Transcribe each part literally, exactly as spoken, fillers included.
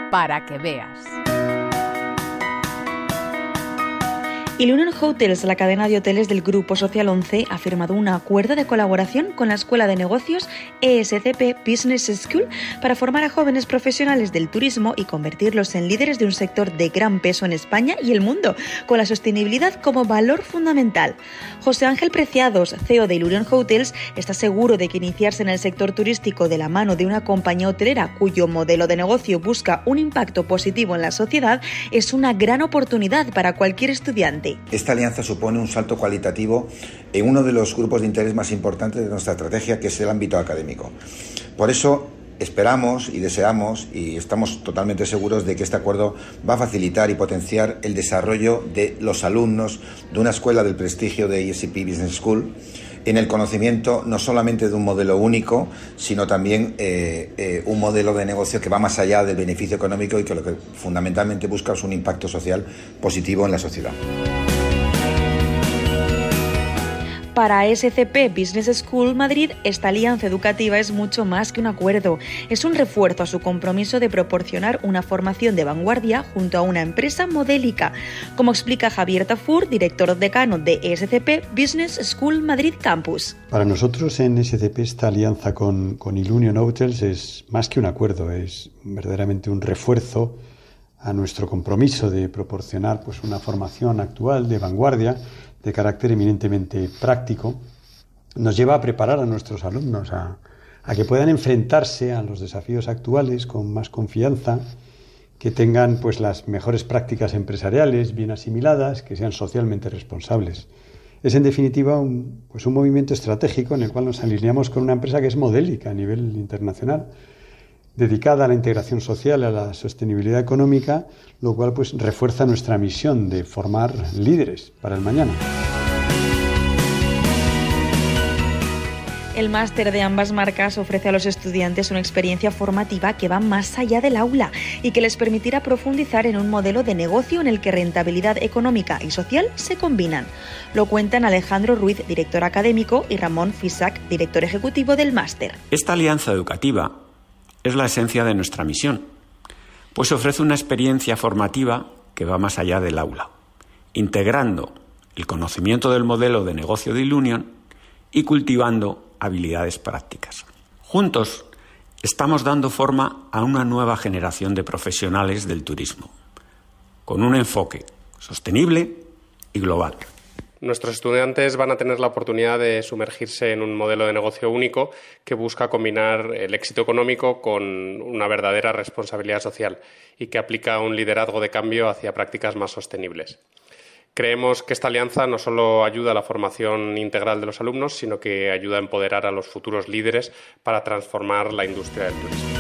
para que veas. Ilunion Hotels, la cadena de hoteles del Grupo Social once, ha firmado un acuerdo de colaboración con la Escuela de Negocios E S C P Business School para formar a jóvenes profesionales del turismo y convertirlos en líderes de un sector de gran peso en España y el mundo, con la sostenibilidad como valor fundamental. José Ángel Preciados, C E O de Ilunion Hotels, está seguro de que iniciarse en el sector turístico de la mano de una compañía hotelera cuyo modelo de negocio busca un impacto positivo en la sociedad es una gran oportunidad para cualquier estudiante. Esta alianza supone un salto cualitativo en uno de los grupos de interés más importantes de nuestra estrategia, que es el ámbito académico. Por eso esperamos y deseamos y estamos totalmente seguros de que este acuerdo va a facilitar y potenciar el desarrollo de los alumnos de una escuela del prestigio de E S C P Business School en el conocimiento no solamente de un modelo único, sino también eh, eh, un modelo de negocio que va más allá del beneficio económico y que lo que fundamentalmente busca es un impacto social positivo en la sociedad. Para E S C P Business School Madrid, esta alianza educativa es mucho más que un acuerdo. Es un refuerzo a su compromiso de proporcionar una formación de vanguardia junto a una empresa modélica, como explica Javier Tafur, director decano de E S C P Business School Madrid Campus. Para nosotros en E S C P esta alianza con, con Ilunion Hotels es más que un acuerdo, es verdaderamente un refuerzo a nuestro compromiso de proporcionar pues, una formación actual de vanguardia de carácter eminentemente práctico. Nos lleva a preparar a nuestros alumnos a, a que puedan enfrentarse a los desafíos actuales con más confianza, que tengan pues, las mejores prácticas empresariales bien asimiladas, que sean socialmente responsables. Es en definitiva un, pues, un movimiento estratégico en el cual nos alineamos con una empresa que es modélica a nivel internacional, dedicada a la integración social, a la sostenibilidad económica, lo cual pues refuerza nuestra misión de formar líderes para el mañana. El máster de ambas marcas ofrece a los estudiantes una experiencia formativa que va más allá del aula y que les permitirá profundizar en un modelo de negocio en el que rentabilidad económica y social se combinan. Lo cuentan Alejandro Ruiz, director académico, y Ramón Fisac, director ejecutivo del máster. Esta alianza educativa es la esencia de nuestra misión, pues ofrece una experiencia formativa que va más allá del aula, integrando el conocimiento del modelo de negocio de Ilunion y cultivando habilidades prácticas. Juntos estamos dando forma a una nueva generación de profesionales del turismo, con un enfoque sostenible y global. Nuestros estudiantes van a tener la oportunidad de sumergirse en un modelo de negocio único que busca combinar el éxito económico con una verdadera responsabilidad social y que aplica un liderazgo de cambio hacia prácticas más sostenibles. Creemos que esta alianza no solo ayuda a la formación integral de los alumnos, sino que ayuda a empoderar a los futuros líderes para transformar la industria del turismo.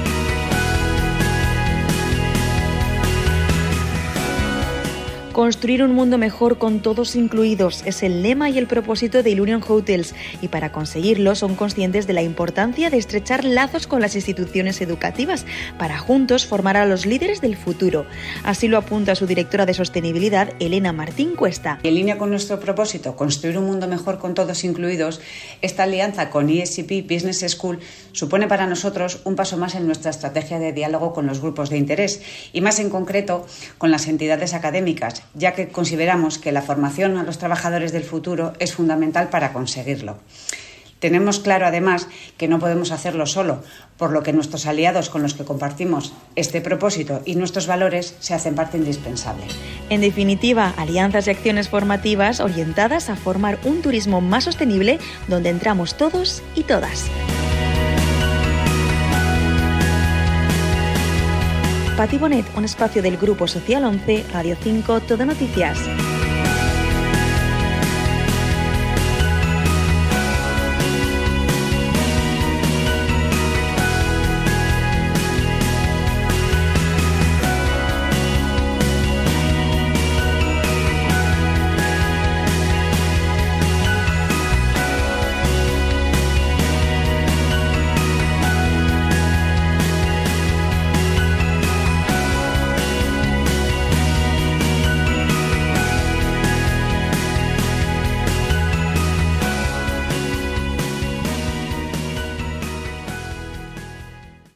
Construir un mundo mejor con todos incluidos es el lema y el propósito de Ilunion Hotels, y para conseguirlo son conscientes de la importancia de estrechar lazos con las instituciones educativas para juntos formar a los líderes del futuro. Así lo apunta su directora de sostenibilidad, Elena Martín Cuesta. En línea con nuestro propósito, construir un mundo mejor con todos incluidos, esta alianza con E S C P Business School supone para nosotros un paso más en nuestra estrategia de diálogo con los grupos de interés y más en concreto con las entidades académicas, ya que consideramos que la formación a los trabajadores del futuro es fundamental para conseguirlo. Tenemos claro, además, que no podemos hacerlo solo, por lo que nuestros aliados con los que compartimos este propósito y nuestros valores se hacen parte indispensable. En definitiva, alianzas y acciones formativas orientadas a formar un turismo más sostenible donde entramos todos y todas. Pati Bonet, un espacio del Grupo Social once, Radio cinco, Todo Noticias.